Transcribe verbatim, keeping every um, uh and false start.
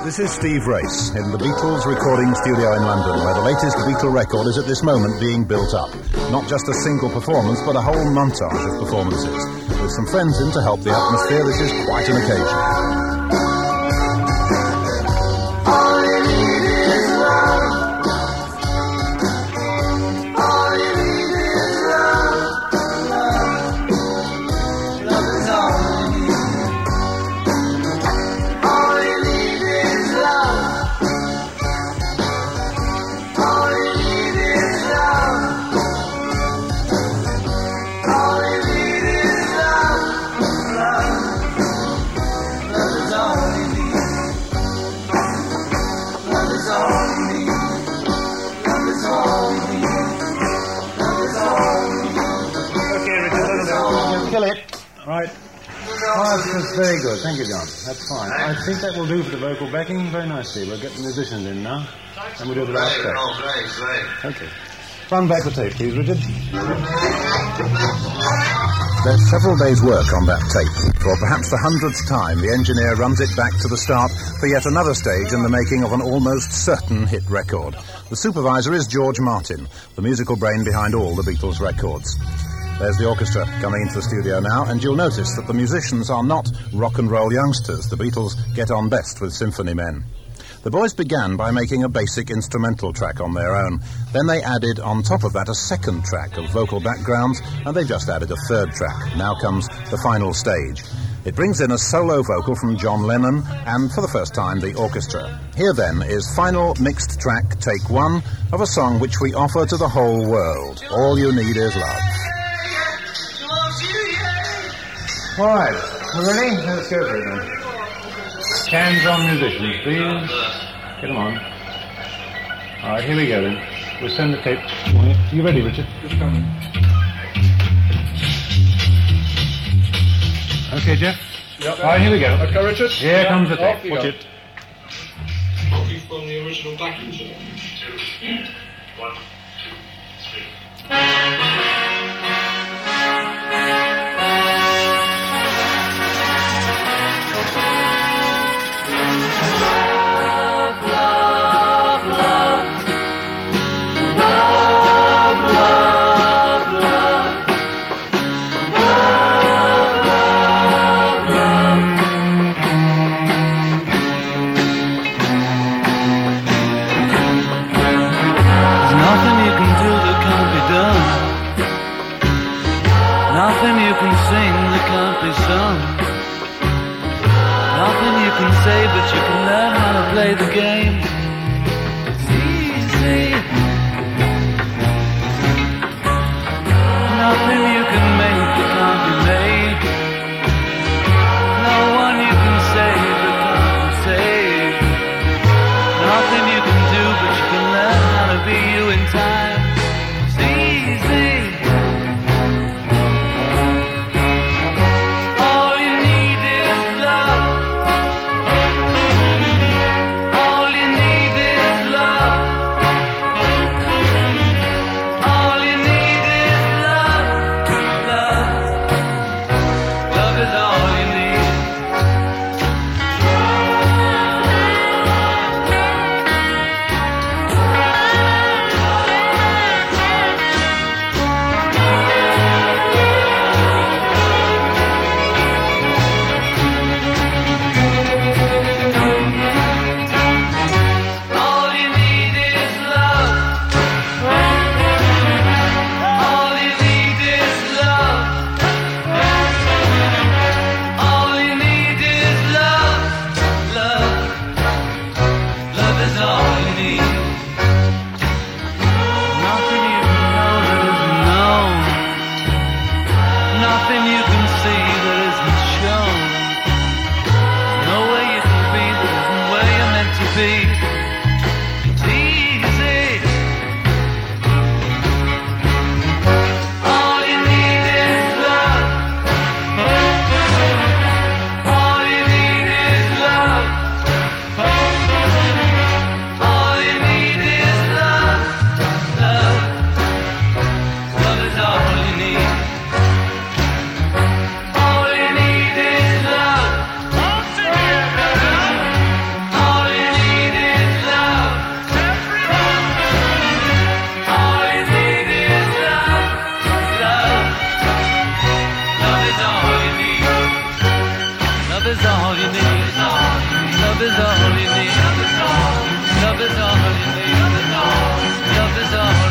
This is Steve Race in the Beatles recording studio in London, where the latest Beatle record is at this moment being built up. Not just a single performance, but a whole montage of performances. With some friends in to help the atmosphere, this is quite an occasion. Very good, thank you, John. That's fine. I think that will do for the vocal backing very nicely. We'll get the musicians in now, and we'll do the last take. Oh, great, great. Okay. Run back the tape, please, Richard. There's several days' work on that tape. For perhaps the hundredth time, the engineer runs it back to the start for yet another stage in the making of an almost certain hit record. The supervisor is George Martin, the musical brain behind all the Beatles records. There's the orchestra coming into the studio now, and you'll notice that the musicians are not rock and roll youngsters. The Beatles get on best with symphony men. The boys began by making a basic instrumental track on their own. Then they added on top of that a second track of vocal backgrounds, and they just added a third track. Now comes the final stage. It brings in a solo vocal from John Lennon, and for the first time, the orchestra. Here then is final mixed track, take one, of a song which we offer to the whole world. All You Need Is Love. All right, we're ready? Let's go for it then. Hands on musicians, please. Get them on. All right, here we go then. We'll send the tape. You ready, Richard? Just coming. Okay, Jeff? Yep. All right, here we go. Okay, Richard? Here yeah. comes the tape. Off you Watch go. it. Copy from the original backing track. Two, one, two, three. Say, but you can learn how to play the game. It's easy. Nothing you can make that can't be made. No one you can save that can't be saved. Nothing you can do, but you can learn how to be you in time. It's easy. All you need is love. All you need Love is all you need. Love is all you need. Love is all.